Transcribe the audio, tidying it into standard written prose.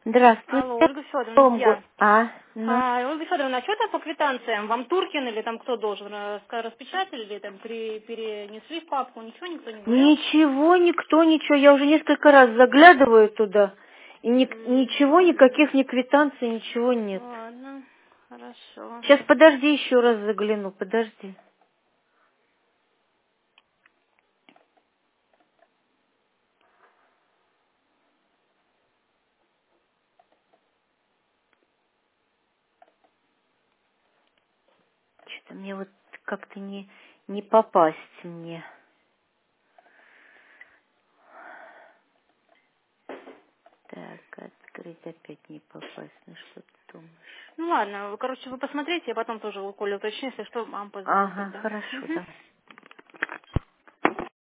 Здравствуйте. Алло, Ольга Федоровна, я. Ну, Ольга Федоровна, а что там по квитанциям? Вам Туркин или там кто должен? Распечатали или там перенесли в папку? Ничего никто не говорил? ничего, никто, ничего. Я уже несколько раз заглядываю туда, и ничего, никаких ни квитанций, ничего нет. Ладно, хорошо. Сейчас подожди, еще раз загляну, подожди. Что-то мне вот как-то не попасть мне. Так, открыть опять не попасть. Ну что ты думаешь? Ну ладно, вы, короче, вы посмотрите, я потом тоже у Коли уточню, если что, вам позвоню Ага, тогда. хорошо, Мгм. давай.